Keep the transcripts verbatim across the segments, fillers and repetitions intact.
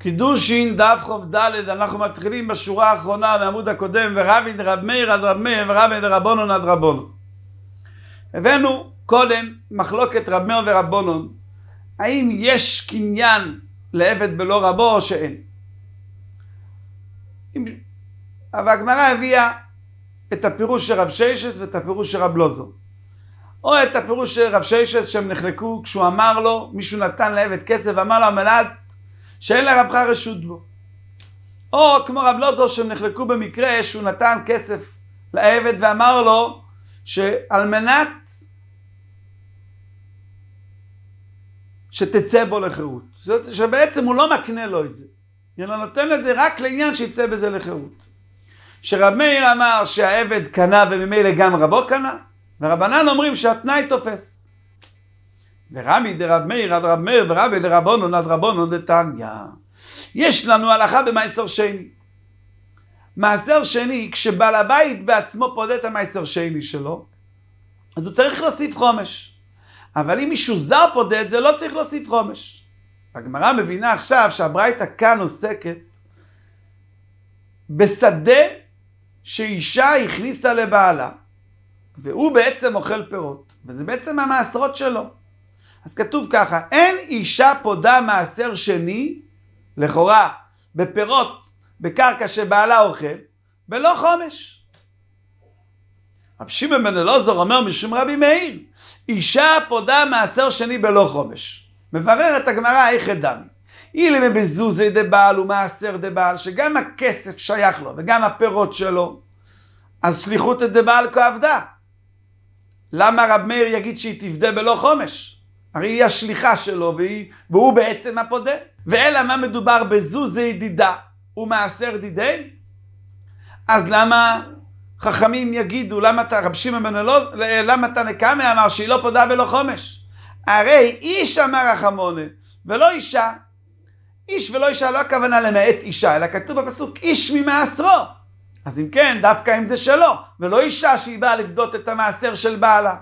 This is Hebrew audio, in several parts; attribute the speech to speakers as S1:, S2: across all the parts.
S1: קידושין דף חוב ד', אנחנו מתחילים בשורה האחרונה מעמוד הקודם, ורבי דרב מאיר עד רב מאיר ורבי דרבנון עד רבנון. הבאנו קודם מחלוקת רב מאיר ורבנון, האם יש קניין לעבד בלא רבו או שאין. אבל הגמרא הביאה את הפירוש של רב שיישס ואת הפירוש של רב לוזו, או את הפירוש של רב שיישס שהם נחלקו כשהוא אמר לו, מישהו נתן לעבד כסף ואמר לו המלאת שאין לרבך רשות בו, או כמו רב לוזו שהם נחלקו במקרה שהוא נתן כסף לעבד ואמר לו שעל מנת שתצא בו לחירות, שבעצם הוא לא מקנה לו את זה, אלא נותן את זה רק לעניין שיצא בזה לחירות. שרב מאיר אמר שהעבד קנה וממילא גם רבו קנה, ורבנן אומרים שהתנאי תופס. ורבי דרב מאיר עד רב מאיר ורבי דרבנון עד רבנון דתניא. יש לנו הלכה במעשר שני. מעשר שני, כשבעל הבית בעצמו פודה את המעשר שני שלו, אז הוא צריך להוסיף חומש. אבל אם מישהו זר פודה את זה, לא צריך להוסיף חומש. הגמרא מבינה עכשיו שהברייתא כאן עוסקת בשדה שאישה הכניסה לבעלה, והוא בעצם אוכל פירות, וזה בעצם המעשרות שלו. אז כתוב ככה, אין אישה פודה מעשר שני, לכאורה, בפירות, בקרקע שבעלה אוכל, בלא חומש. רב שמעון בן אלעזר אומר משום רבי מאיר, אישה פודה מעשר שני בלא חומש. מברר את הגמרא איך דמי. אילמה בזוזי דבעל ומעשר דבעל, שגם הכסף שייך לו וגם הפירות שלו, אז שליחות את דבעל כעבדה. למה רב מאיר יגיד שהיא תפדה בלא חומש? הרי היא השליחה שלו והיא, והוא בעצם הפודה. ואלא מה מדובר בזוזי דידה ומעשר דידי? אז למה חכמים יגידו, למה רב שמעון בן אלעזר, למה תנא קמא אמר שהיא לא פודה בלא חומש? הרי איש אמר רחמונה ולא אישה. איש ולא אישה לא הכוונה למעט אישה, אלא כתוב בפסוק איש ממעשרו. אז אם כן, דווקא אם זה שלו, ולא אישה שהיא באה לבדות את המעשר של בעלה.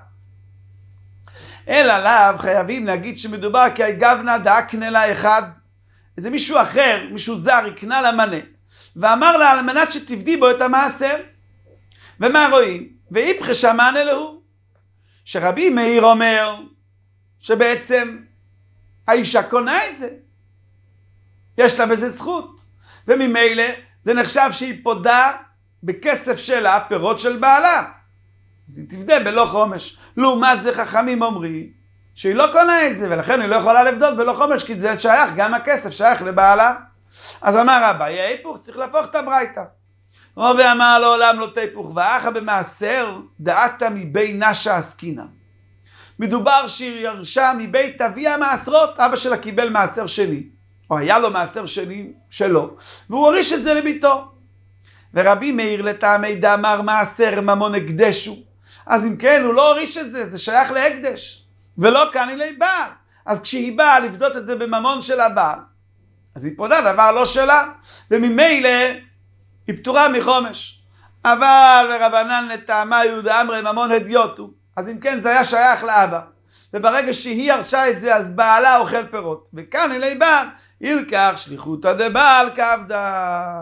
S1: אלא לאו חייבים להגיד שמדובר כי הגבנה דאקנה לה אחד, איזה מישהו אחר, מישהו זר, יקנה לה מנה, ואמר לה על מנת שתבדי בו את המעשר. ומה רואים? ואיפכא שמענה להו, שרבי מאיר אומר שבעצם האישה קונה את זה, יש לה בזה זכות, וממילא זה נחשב שהיא פודה בכסף שלה פירות של בעלה, אז היא תפדה בלא חומש. לעומת זה חכמים אומרים שהיא לא קונה את זה, ולכן היא לא יכולה לבדות בלא חומש, כי זה שייך, גם הכסף שייך לבעלה. אז אמר רבי, ההיפוך, צריך להפוך את הברייתא. רבי אמר לעולם לא תהפוך, ואחא במעשר דעתה מבי נשה עסקינא. מדובר שהיא ירשה מבית אביה מעשרות, אבא שלה קיבל מעשר שני, או היה לו מעשר שני שלו, והוא הוריש את זה לביתו. ורבי מאיר לטעמי דאמר מעשר ממון הקדשו, אז אם כן הוא לא הוריש את זה, זה שייך להקדש, ולא כאן אלי בעל. אז כשהיא באה לבדות את זה בממון של הבעל, אז היא פודה דבר לא שלה, וממילא היא פטורה מחומש. אבל רבנן לטעמה יהודה אמרי ממון הדיוטו, אז אם כן זה היה שייך לאבא, וברגע שהיא הרשה את זה אז בעלה אוכל פירות, וכאן אלי בעל ילקח שליחותא דבעל כעבדה.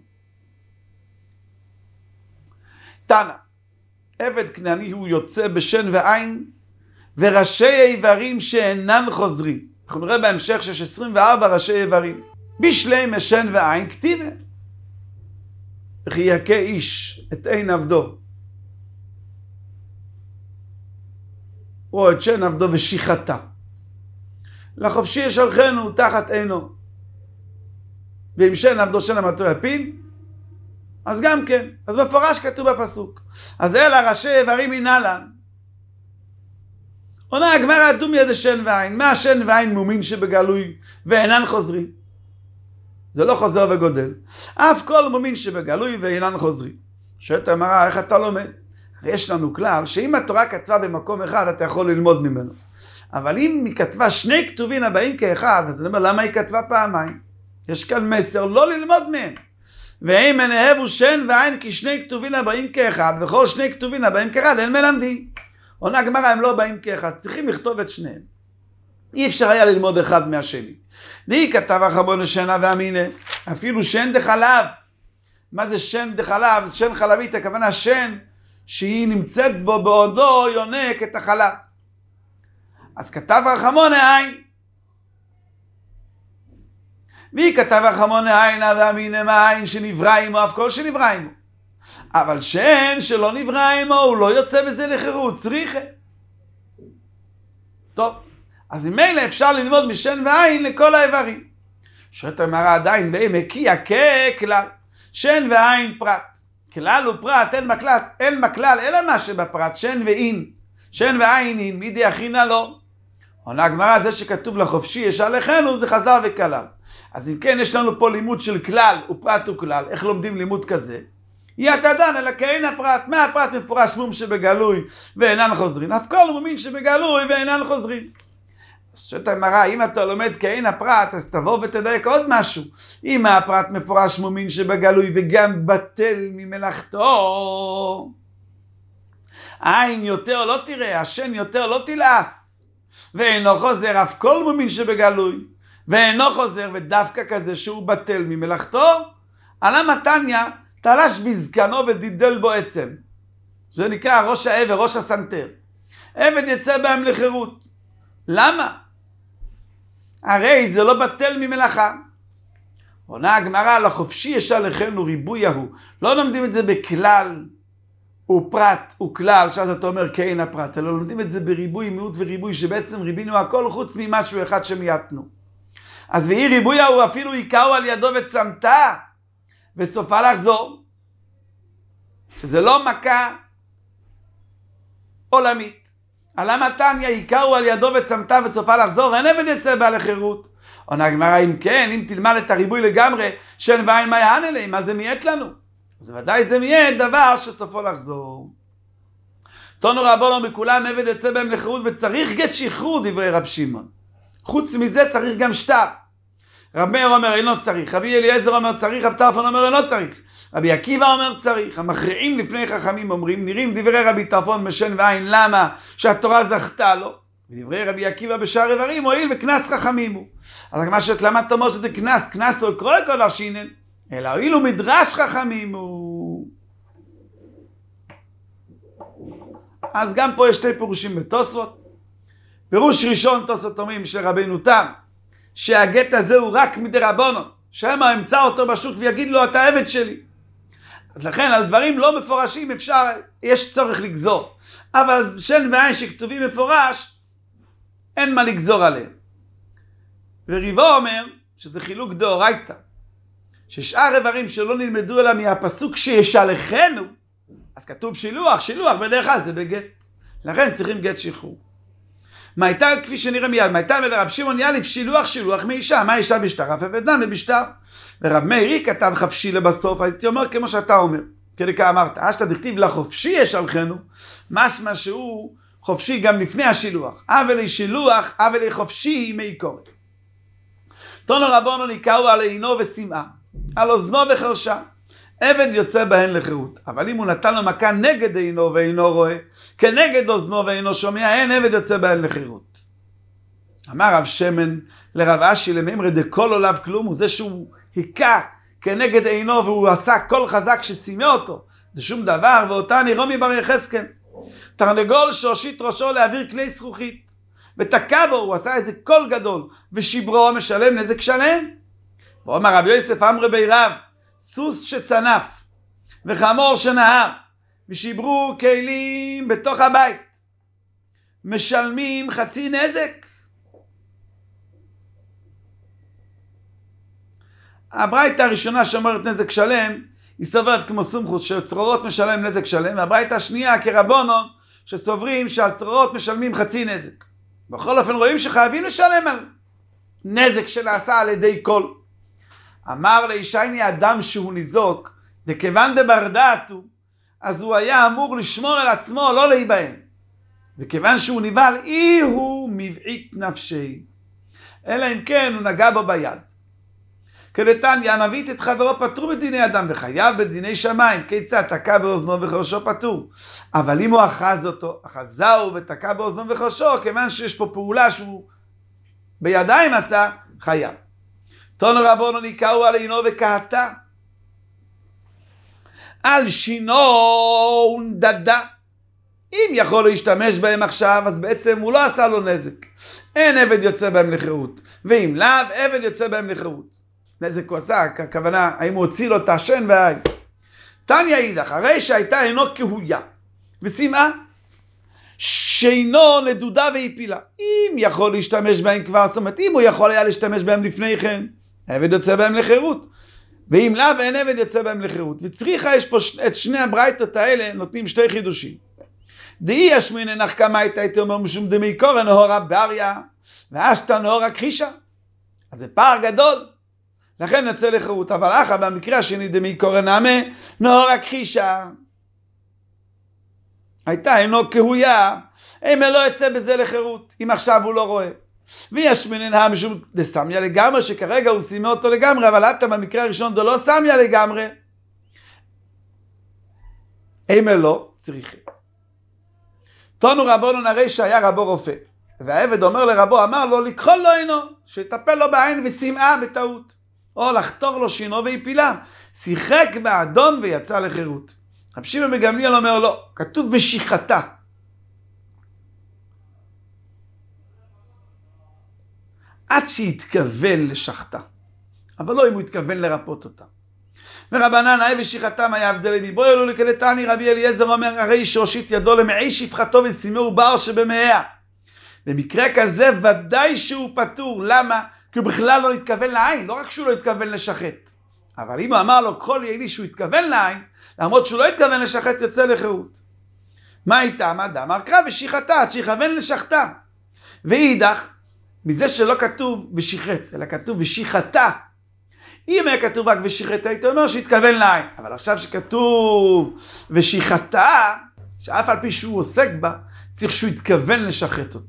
S1: תנא, עבד כנעני הוא יוצא בשן ועין וראשי איברים שאינם חוזרים. אנחנו נראה בהמשך שיש עשרים וארבע ראשי איברים. בשלי משן ועין כתיבה, וכי יכה איש את עין עבדו או את שן עבדו ושיחתה, לחופשי ישלחנו תחת עינו, ואם שן עבדו שן המטו יפיל, אז גם כן, אז מפורש כתוב בפסוק. אז אלה ראשי איברים מנהלן. עונה הגמרא דומיה דשן ועין, מה שן ועין מומין שבגלוי ואינן חוזרים? זה לא חוזר וגודל. אף כל מומין שבגלוי ואינן חוזרים. שואלת הגמרא, איך אתה לומד? יש לנו כלל שאם התורה כתבה במקום אחד אתה יכול ללמוד ממנו, אבל אם היא כתבה שני כתובים הבאים כאחד, אז אני אומר למה היא כתבה פעמיים? יש כאן מסר לא ללמוד מהם. ואם הנהבו שן ועין כי שני כתובים הבאים כאחד, וכל שני כתובים הבאים כאחד אין מלמדים. עונה הגמרא הם לא באים כאחד, צריכים לכתוב את שניהם. אי אפשר היה ללמוד אחד מהשני. די כתב החמון לשנה ואמינה, אפילו שן דחלב. מה זה שן דחלב? שן חלבית, הכוונה שן שהיא נמצאת בו בעודו יונק את החלב. אז כתב החמון העין. והיא כתב החמון העין ואמינה מהעין שנברא עמו, אף כל שנברא עמו. אבל שן שלא נברא עמו, הוא לא יוצא בזה לחירות, צריכה. טוב, אז ממילא אפשר ללמוד משן ועין לכל האיברים. שואלת המראה עדיין בעמקיה ככלל, שן ועין פרט. כלל ופרט, אין בכלל, אין בכלל, אלא מה שבפרט, שן ועין. שן ועין אין, מי דיחינה לו? עונה הגמרא, זה שכתוב לחופשי ישר לכנו, זה חזר וכלל. אז אם כן, יש לנו פה לימוד של כלל ופרט וכלל. איך לומדים לימוד כזה? יתדן אלא כאין הפרט. מה הפרט מפורש מום שבגלוי ואינן חוזרים? אף כל הוא מומין שבגלוי ואינן חוזרים. אז שואלת הגמרא, אם אתה לומד כאין הפרט, אז תבוא ותדייק עוד משהו. אם הפרט מפורש מומין שבגלוי וגם בטל ממלאכתו, העין יותר לא תראה, השן יותר לא תלעס, ואינו חוזר אף כל מומין שבגלוי, ואינו חוזר ודווקא כזה שהוא בטל ממלאכתו, עלה מתניה תלש בזקנו ודידל בו עצם. זה נקרא ראש העבר, ראש הסנטר. עבד יצא בהם לחירות. למה? הרי זה לא בטל ממלאכה. עונה הגמרא, לחופשי ישר לכנו ריבוי ההוא. לא לומדים את זה בכלל ופרט וכלל, שאז אתה אומר כאין הפרט, אלא לומדים את זה בריבוי, מיעוט וריבוי, שבעצם ריבינו הכל חוץ ממשהו אחד שמייתנו. אז ואי ריבוי ההוא אפילו יקאו על ידו וצמתה, וסופה לחזור, שזה לא מכה עולמית. עלה מתניה יקאו על ידו וצמתה וסופה לחזור, אין עבד יצא בה לחירות. עונה הגמרא, אם כן, אם תלמד את הריבוי לגמרי, שן ועין מה יען אליהם, מה זה מייט לנו? אז ודאי זה מייט דבר שסופו לחזור. תונו רבונו מכולם עבד יצא בהם לחירות, וצריך גט שחרור, דברי רב שמעון. חוץ מזה צריך גם שטר. רב מאיר אומר אינו צריך, רבי אליעזר אומר צריך, רב טרפון אומר אינו צריך, רבי עקיבא אומר צריך. המכריעים לפני חכמים אומרים, נראים דברי רבי טרפון משן ועין, למה? שהתורה זכתה לו. ודברי רבי עקיבא בשאר איברים, הועיל וכנס חכמים הוא. אז מה שאת למה אתה אומר שזה כנס? כנס הוא קרוא כל השינן, אלא הועיל ומדרש חכמים הוא. אז גם פה יש שתי פירושים בתוספות. פירוש ראשון תוספות אומרים של רבינו תם, שהגט הזה הוא רק מדרבנן, שמה ימצא אותו בשוק ויגיד לו אתה עבד שלי. אז לכן על דברים לא מפורשים אפשר, יש צורך לגזור. אבל שן ועין שכתובים מפורש, אין מה לגזור עליהם. וריבו אומר שזה חילוק דאורייתא, ששאר איברים שלא נלמדו אלא מהפסוק שישלחנו, אז כתוב שילוח, שילוח בדרך כלל זה בגט. לכן צריכים גט שחרור. מה הייתה, כפי שנראה מיד, מה הייתה ולרב שמעון יאליף שילוח שילוח מאישה, מה אישה בשטר? אף עבד דם בשטר. ורב מאירי כתב חפשי לבסוף, הייתי אומר כמו שאתה אומר, כדקה אמרת, אשתא דכתיב לחופשי ישלחנו, משמע שהוא חופשי גם לפני השילוח. אבל שילוח, אבל חופשי מעיקורת. תונו רבונו ניקאו על עינו ושמעה, על אוזנו וחרשה. עבד יוצא בהן לחירות, אבל אם הוא נתן לו מכה נגד עינו ואינו רואה, כנגד אוזנו ואינו שומע, אין עבד יוצא בהן לחירות. אמר רב שמן לרב אשי לממרי דקול עליו כלום, הוא זה שהוא היכה כנגד עינו והוא עשה קול חזק שסימא אותו, זה שום דבר, ואותה נרומי בר יחזקאל. תרנגול שהושיט ראשו להעביר כלי זכוכית, ותקע בו, הוא עשה איזה קול גדול, ושיברו משלם נזק שלם. ואומר רבי יוסף אמרי בי רב, סוס שצנף וחמור שנהר ושיברו כלים בתוך הבית משלמים חצי נזק. הברייתא הראשונה שאומרת נזק שלם היא סוברת כמו סומכוס שצרורות משלם נזק שלם, והברייתא השנייה כרבונון שסוברים שהצרורות משלמים חצי נזק. בכל אופן רואים שחייבים לשלם על נזק שנעשה על ידי קול. אמר לישייני אדם שהוא ניזוק, דכיוון דבר דעתו, אז הוא היה אמור לשמור על עצמו, לא להיבהל. וכיוון שהוא נבהל, אי הוא מבעית נפשי. אלא אם כן הוא נגע בו ביד. כדתניא, המבעית את חברו פטור בדיני אדם, וחייב בדיני שמיים. כיצד? תקע באוזנו וחרשו פטור. אבל אם הוא אחז אותו, אחזהו ותקע באוזנו וחרשו, כיוון שיש פה פעולה שהוא בידיים עשה, חייב. תנו רבנו ניקאו עלינו וקהתה. על שינו ונדדה. אם יכול להשתמש בהם עכשיו, אז בעצם הוא לא עשה לו נזק. אין עבד יוצא בהם לחירות. ואם לאו, עבד יוצא בהם לחירות. נזק הוא עשה, הכוונה, האם הוא הוציא לו את השן והעין. תניא אידך, הרי שהייתה אינו כהויה ושמאה, שאינו נדודה והפילה. אם יכול להשתמש בהם כבר, זאת אומרת, אם הוא יכול היה להשתמש בהם לפני כן, עבד יוצא בהם לחירות. ואם לאו, אין עבד יוצא בהם לחירות. וצריכה, יש פה את שני הברייתות האלה, נותנים שתי חידושים. דאי ישמין אינך כמה הייתה, הייתי אומר, משום דמי קורא נהורה בריה, ואשתה נהורה כחישה. אז זה פער גדול. לכן יוצא לחירות. אבל אחר, במקרה השני, דמי קורא נעמה, נהורה כחישה. הייתה אינו כהויה, אם לא יוצא בזה לחירות, אם עכשיו הוא לא רואה. וישמין אינך משום דסמיה לגמרי, שכרגע הוא שימה אותו לגמרי, אבל אתה במקרה הראשון דו לא סמיה לגמרי. אם לא, צריכה. תנו רבנו נראה שהיה רבו רופא, והעבד אומר לרבו, אמר לו, לקחול לו אינו, שיטפל לו בעין ושמאה בטעות, או לחתור לו שינו והפילה, שיחק באדון ויצא לחירות. רב שמעון בן גמליאל אומר לו, כתוב ושיחתה. עד שהתכוון לשחתה, אבל לא אם הוא התכוון לרפות אותה. ורבנן האי ושיחתם היה הבדל מבוא אלו לכדתני. רבי אליעזר אומר, הרי שהושיט ידו למעי שפחתו ושימהו בר שבמאה. במקרה כזה ודאי שהוא פטור. למה? כי הוא בכלל לא התכוון לעין, לא רק שהוא לא התכוון לשחט. אבל אם הוא אמר לו כל יעידי שהוא התכוון לעין, למרות שהוא לא התכוון לשחט, יוצא לחירות. מה הייתה? מה דאמר קרא ושיחתה, עד שיכוון לשחתה. ואידך, מזה שלא כתוב ושיחט, אלא כתוב ושיחתה. אם היה כתוב רק ושיחתה, הייתי אומר שהתכוון לעין. אבל עכשיו שכתוב ושיחתה, שאף על פי שהוא עוסק בה, צריך שהוא יתכוון לשחט אותה.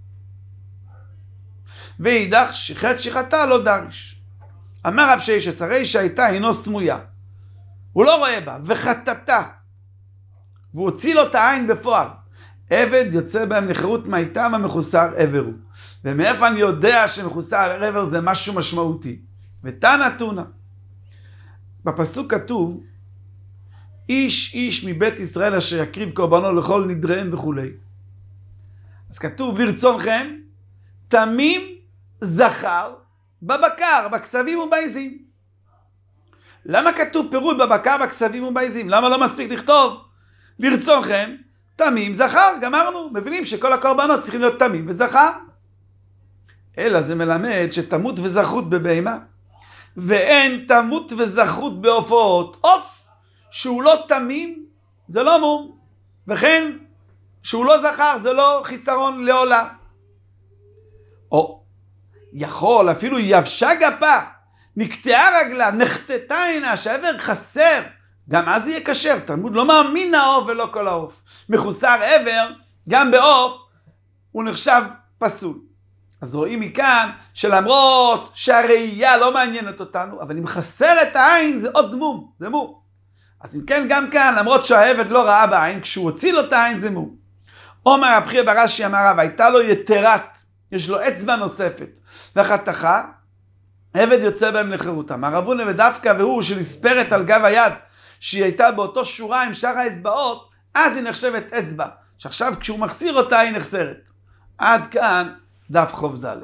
S1: ואידך, שיחט שיחתה לא דריש. אמר רב ששת, הרי שהייתה אינו סמויה. הוא לא רואה בה, וחטאתה. והוא הוציא לו את העין בפועל. עבד יוצא בהם לחירות מהיתם המחוסר עבר הוא. ומאיפה אני יודע שמחוסר עבר זה משהו משמעותי? ותנא תונא. בפסוק כתוב, איש איש מבית ישראל אשר יקריב קורבנו לכל נדריהם וכו'. אז כתוב לרצונכם, תמים זכר בבקר, בכסבים ובעיזים. למה כתוב פירוט בבקר, בכסבים ובעיזים? למה לא מספיק לכתוב לרצונכם, תמים זכר? גמרנו, מבינים שכל הקורבנות צריכים להיות תמים וזכר. אלא זה מלמד שתמות וזכרות בבהמה, ואין תמות וזכרות בעופות. עוף שהוא לא תמים זה לא מום, וכן שהוא לא זכר זה לא חיסרון לעולה. או יכול אפילו יבשה גפה, נקטעה רגלה, נחטטה עינה, שהעבר חסר, גם אז יהיה כשר. תלמוד לא מאמין העוף ולא כל העוף. מחוסר עבר גם בעוף הוא נחשב פסול. אז רואים מכאן שלמרות שהראייה לא מעניינת אותנו, אבל אם חסר את העין זה עוד מום, זה מום. אז אם כן גם כאן, למרות שהעבד לא ראה בעין, כשהוא הוציא לו את העין זה מום. אומר הבחיר ברש"י אמר רב, הייתה לו יתרת, יש לו אצבע נוספת, וחתכה, עבד יוצא בהם לחירות. אמר רב הונא ודווקא והוא שנספרת על גב היד, שהיא הייתה באותו שורה עם שאר האצבעות, אז היא נחשבת אצבע, שעכשיו כשהוא מחסיר אותה היא נחסרת. עד כאן דף חוב ד'.